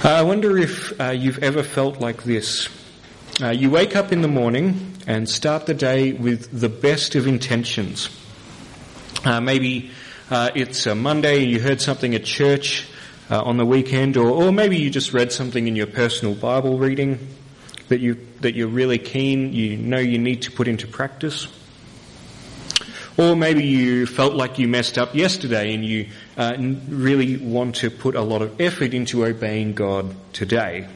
I wonder if you've ever felt like this. You wake up in the morning and start the day with the best of intentions. Maybe it's a Monday and you heard something at church on the weekend, or maybe you just read something in your personal Bible reading that you're really keen, you know you need to put into practice. Or maybe you felt like you messed up yesterday and you really want to put a lot of effort into obeying God today.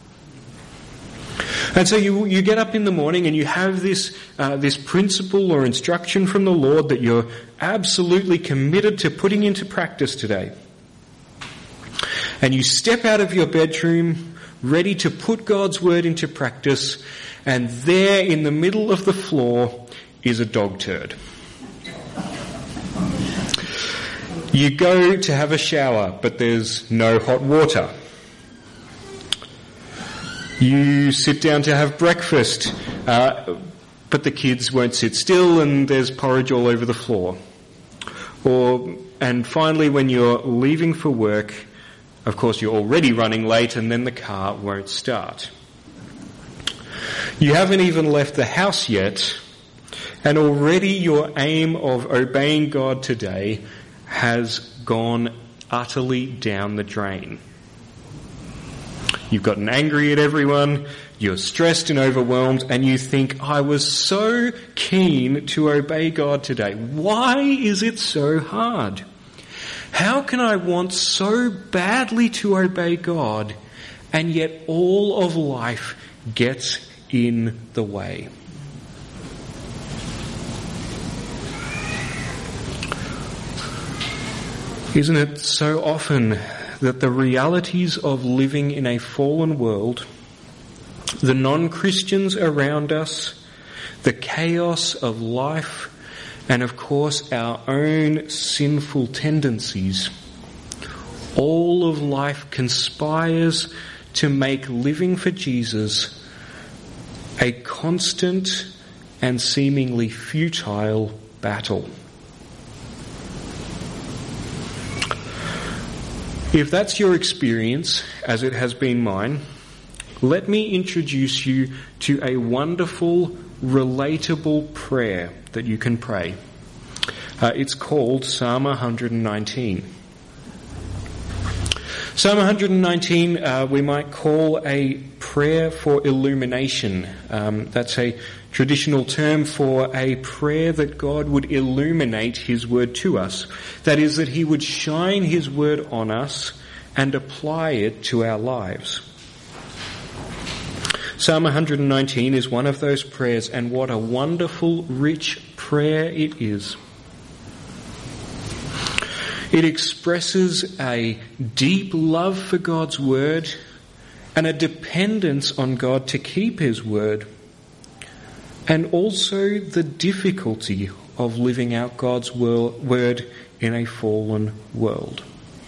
And so you get up in the morning and you have this principle or instruction from the Lord that you're absolutely committed to putting into practice today. And you step out of your bedroom ready to put God's word into practice, and there in the middle of the floor is a dog turd. You go to have a shower, but there's no hot water. You sit down to have breakfast, but the kids won't sit still and there's porridge all over the floor. And finally, when you're leaving for work, of course you're already running late and then the car won't start. You haven't even left the house yet, and already your aim of obeying God today has gone utterly down the drain. You've gotten angry at everyone, you're stressed and overwhelmed, and you think, I was so keen to obey God today. Why is it so hard? How can I want so badly to obey God, and yet all of life gets in the way? Isn't it so often that the realities of living in a fallen world, the non-Christians around us, the chaos of life, and of course our own sinful tendencies, all of life conspires to make living for Jesus a constant and seemingly futile battle? If that's your experience, as it has been mine, let me introduce you to a wonderful, relatable prayer that you can pray. It's called Psalm 119. Psalm 119 we might call a prayer for illumination. That's a traditional term for a prayer that God would illuminate His word to us. That is, that He would shine His word on us and apply it to our lives. Psalm 119 is one of those prayers, and what a wonderful, rich prayer it is. It expresses a deep love for God's word and a dependence on God to keep His word, and also the difficulty of living out God's word in a fallen world.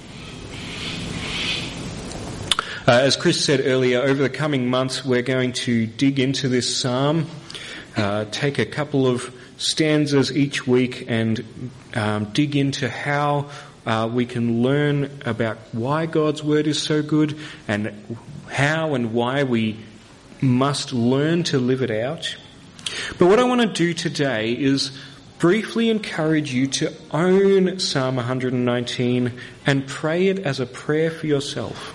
As Chris said earlier, over the coming months we're going to dig into this psalm, take a couple of stanzas each week and dig into how we can learn about why God's word is so good and how and why we must learn to live it out. But what I want to do today is briefly encourage you to own Psalm 119 and pray it as a prayer for yourself.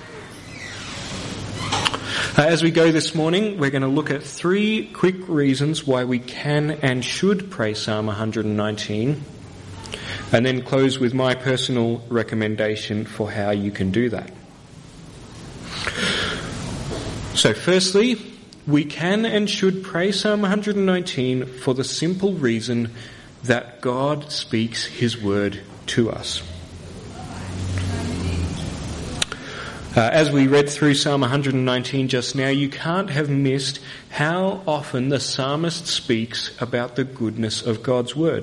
As we go this morning, we're going to look at 3 quick reasons why we can and should pray Psalm 119, and then close with my personal recommendation for how you can do that. So firstly, we can and should pray Psalm 119 for the simple reason that God speaks His word to us. As we read through Psalm 119 just now, you can't have missed how often the psalmist speaks about the goodness of God's word.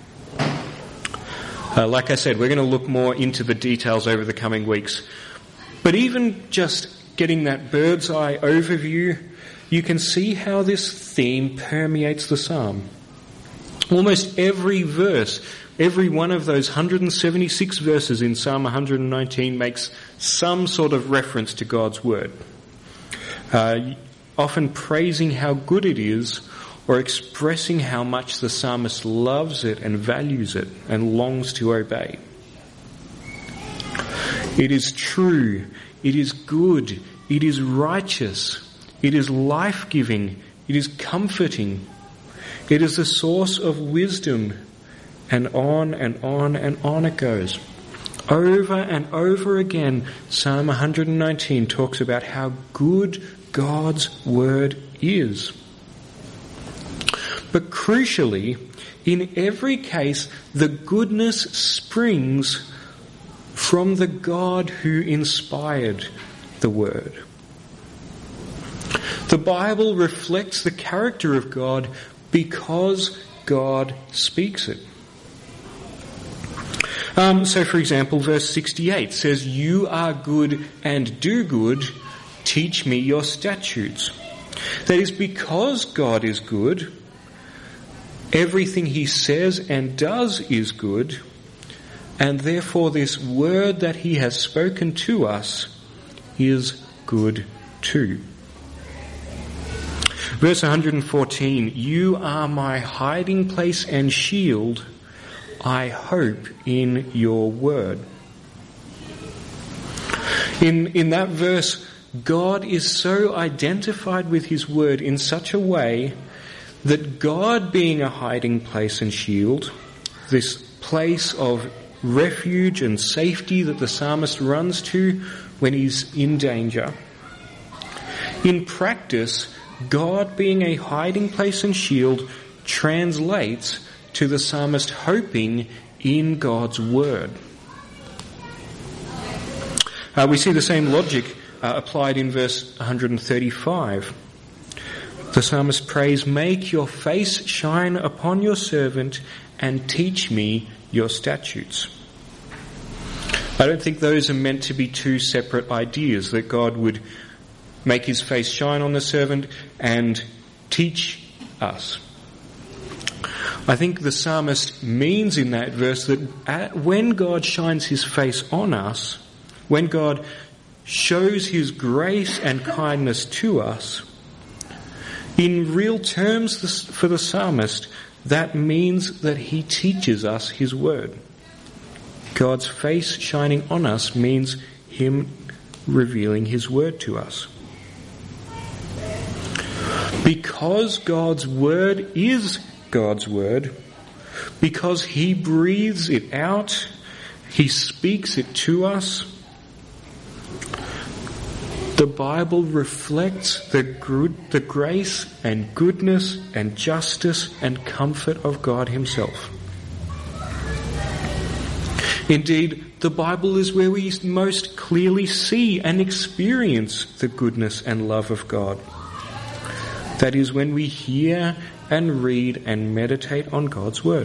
Like I said, we're going to look more into the details over the coming weeks. But even just getting that bird's eye overview, you can see how this theme permeates the psalm. Almost every verse every one of those 176 verses in Psalm 119 makes some sort of reference to God's word, often praising how good it is or expressing how much the psalmist loves it and values it and longs to obey. It is true, it is good, it is righteous, it is life-giving, it is comforting, it is the source of wisdom, and on and on and on it goes. Over and over again, Psalm 119 talks about how good God's word is. But crucially, in every case, the goodness springs from the God who inspired the word. The Bible reflects the character of God because God speaks it. So, for example, verse 68 says, "You are good and do good, teach me your statutes." That is, because God is good, everything he says and does is good, and therefore this word that he has spoken to us is good too. Verse 114, "You are my hiding place and shield. I hope in your word." In that verse, God is so identified with his word in such a way that God being a hiding place and shield, this place of refuge and safety that the psalmist runs to when he's in danger, in practice, God being a hiding place and shield translates to the psalmist hoping in God's word. We see the same logic applied in verse 135. The psalmist prays, "Make your face shine upon your servant and teach me your statutes." I don't think those are meant to be two separate ideas, that God would make his face shine on the servant and teach us. I think the psalmist means in that verse that when God shines his face on us, when God shows his grace and kindness to us, in real terms for the psalmist, that means that he teaches us his word. God's face shining on us means him revealing his word to us. Because God's word is God's word, because he breathes it out, he speaks it to us, the Bible reflects the grace and goodness and justice and comfort of God himself. Indeed, the Bible is where we most clearly see and experience the goodness and love of God. That is when we hear and read and meditate on God's word.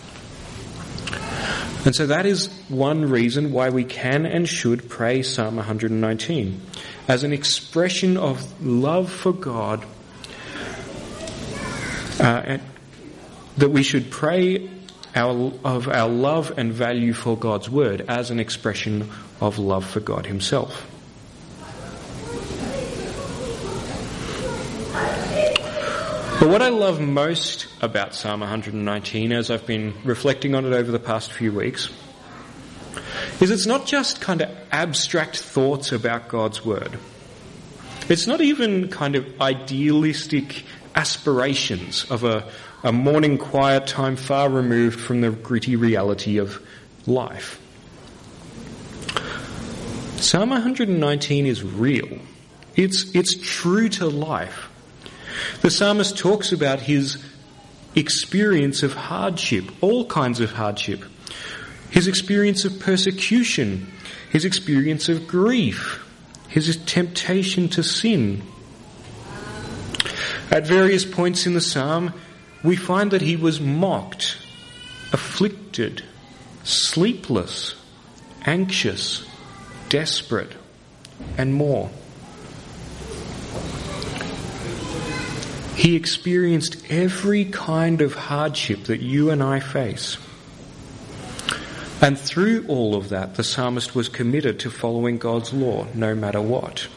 And so that is one reason why we can and should pray Psalm 119 as an expression of love for God, and that we should pray of our love and value for God's word as an expression of love for God himself. But what I love most about Psalm 119, as I've been reflecting on it over the past few weeks, is it's not just kind of abstract thoughts about God's word. It's not even kind of idealistic aspirations of a morning quiet time far removed from the gritty reality of life. Psalm 119 is real. It's true to life. The psalmist talks about his experience of hardship, all kinds of hardship, his experience of persecution, his experience of grief, his temptation to sin. At various points in the psalm, we find that he was mocked, afflicted, sleepless, anxious, desperate, and more. He experienced every kind of hardship that you and I face. And through all of that, the psalmist was committed to following God's law, no matter what.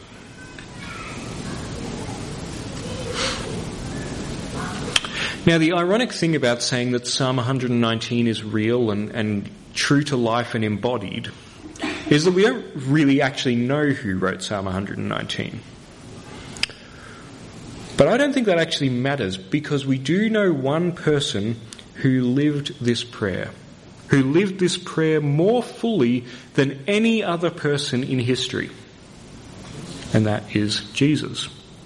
Now, the ironic thing about saying that Psalm 119 is real and true to life and embodied is that we don't really actually know who wrote Psalm 119. But I don't think that actually matters, because we do know one person who lived this prayer more fully than any other person in history. And that is Jesus.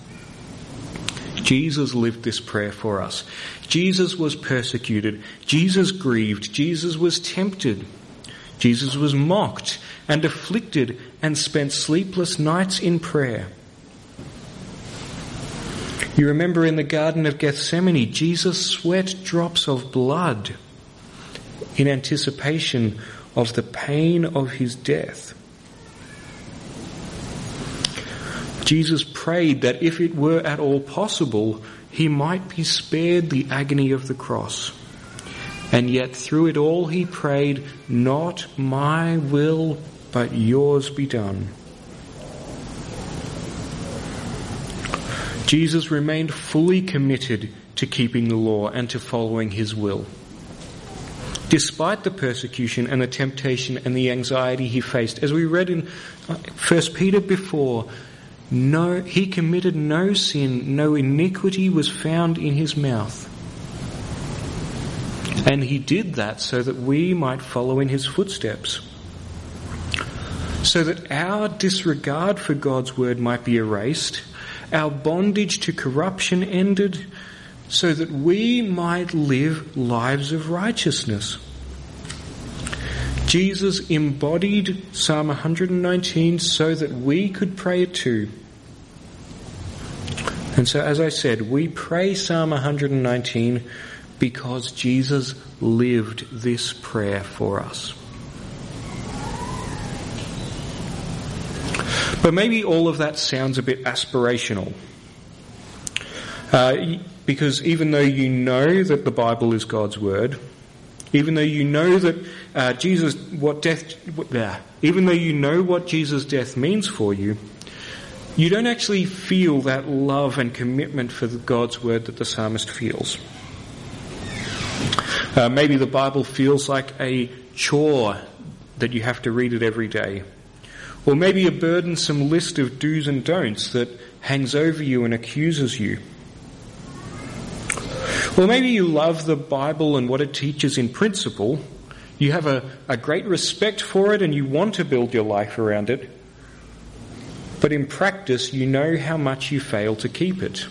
Jesus lived this prayer for us. Jesus was persecuted. Jesus grieved. Jesus was tempted. Jesus was mocked and afflicted and spent sleepless nights in prayer. You remember in the Garden of Gethsemane, Jesus sweat drops of blood in anticipation of the pain of his death. Jesus prayed that if it were at all possible, he might be spared the agony of the cross. And yet through it all he prayed, "Not my will, but yours be done." Jesus remained fully committed to keeping the law and to following his will. Despite the persecution and the temptation and the anxiety he faced, as we read in 1 Peter before, he committed no sin, no iniquity was found in his mouth. And he did that so that we might follow in his footsteps. So that our disregard for God's word might be erased, our bondage to corruption ended, so that we might live lives of righteousness. Jesus embodied Psalm 119 so that we could pray it too. And so, as I said, we pray Psalm 119 because Jesus lived this prayer for us. But maybe all of that sounds a bit aspirational. Because even though you know that the Bible is God's word, even though you know that even though you know what Jesus' death means for you, you don't actually feel that love and commitment for God's word that the psalmist feels. Maybe the Bible feels like a chore that you have to read it every day. Or maybe a burdensome list of do's and don'ts that hangs over you and accuses you. Or maybe you love the Bible and what it teaches in principle. You have a great respect for it and you want to build your life around it. But in practice, you know how much you fail to keep it.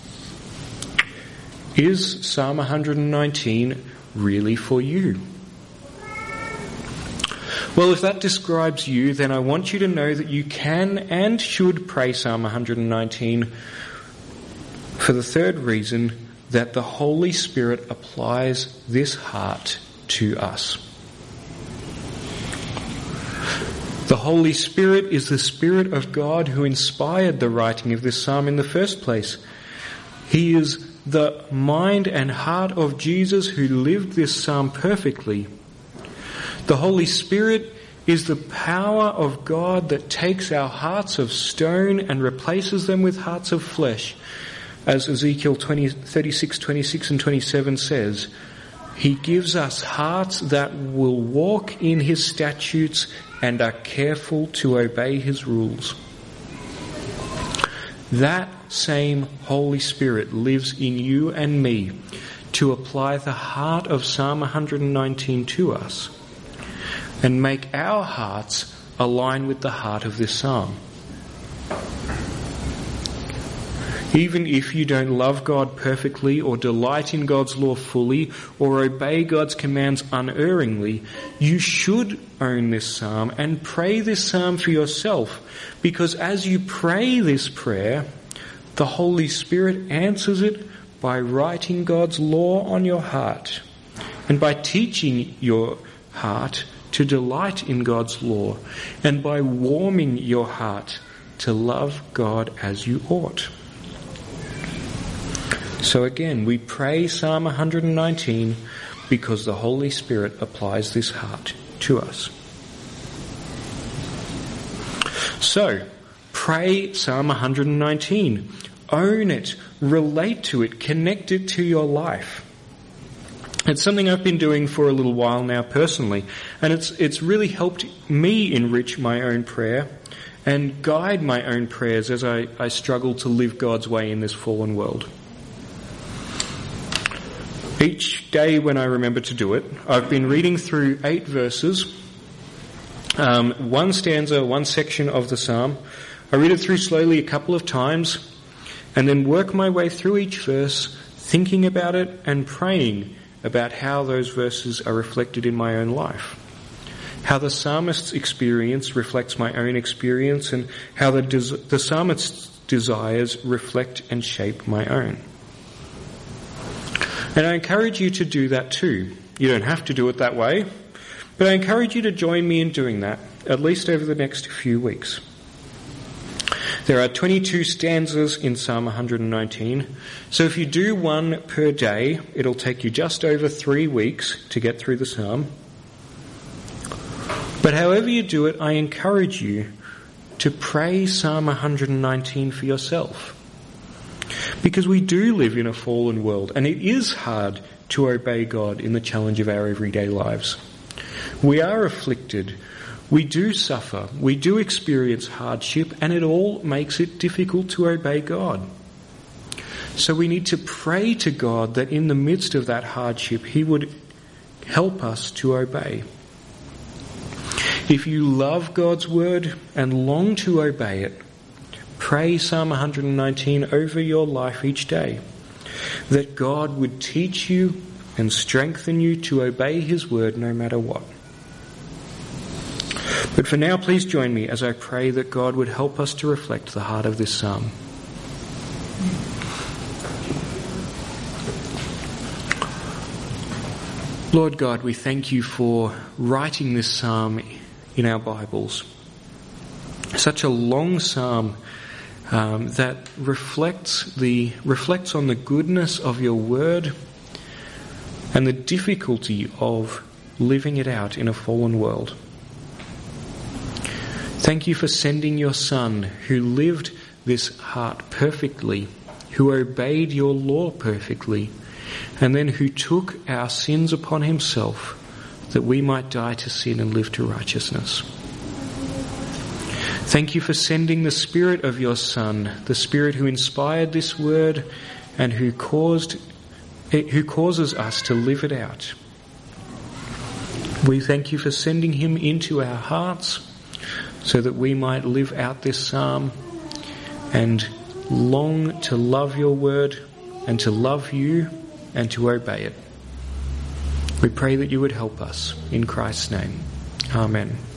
Is Psalm 119 really for you? Well, if that describes you, then I want you to know that you can and should pray Psalm 119 for the third reason, that the Holy Spirit applies this heart to us. The Holy Spirit is the Spirit of God who inspired the writing of this psalm in the first place. He is the mind and heart of Jesus who lived this psalm perfectly. The Holy Spirit is the power of God that takes our hearts of stone and replaces them with hearts of flesh. As Ezekiel 36, 26 and 27 says, He gives us hearts that will walk in His statutes and are careful to obey His rules. That same Holy Spirit lives in you and me to apply the heart of Psalm 119 to us and make our hearts align with the heart of this psalm. Even if you don't love God perfectly or delight in God's law fully or obey God's commands unerringly, you should own this psalm and pray this psalm for yourself, because as you pray this prayer, the Holy Spirit answers it by writing God's law on your heart and by teaching your heart to delight in God's law and by warming your heart to love God as you ought. So again, we pray Psalm 119 because the Holy Spirit applies this heart to us. So, pray Psalm 119. Own it, relate to it, connect it to your life. It's something I've been doing for a little while now personally, and it's really helped me enrich my own prayer and guide my own prayers as I struggle to live God's way in this fallen world. Each day when I remember to do it, I've been reading through 8 verses, one stanza, one section of the psalm. I read it through slowly a couple of times, and then work my way through each verse, thinking about it and praying about how those verses are reflected in my own life. How the psalmist's experience reflects my own experience, and how the psalmist's desires reflect and shape my own. And I encourage you to do that too. You don't have to do it that way, but I encourage you to join me in doing that, at least over the next few weeks. There are 22 stanzas in Psalm 119, so if you do one per day, it'll take you just over 3 weeks to get through the psalm. But however you do it, I encourage you to pray Psalm 119 for yourself. Because we do live in a fallen world, and it is hard to obey God in the challenge of our everyday lives. We are afflicted. We do suffer, we do experience hardship, and it all makes it difficult to obey God. So we need to pray to God that in the midst of that hardship, He would help us to obey. If you love God's word and long to obey it, pray Psalm 119 over your life each day, that God would teach you and strengthen you to obey His word no matter what. But for now, please join me as I pray that God would help us to reflect the heart of this psalm. Lord God, we thank you for writing this psalm in our Bibles. Such a long psalm that reflects on the goodness of your word and the difficulty of living it out in a fallen world. Thank you for sending your Son, who lived this heart perfectly, who obeyed your law perfectly, and then who took our sins upon himself that we might die to sin and live to righteousness. Thank you for sending the Spirit of your Son, the Spirit who inspired this word and who causes us to live it out. We thank you for sending him into our hearts so that we might live out this psalm and long to love your word and to love you and to obey it. We pray that you would help us. In Christ's name. Amen.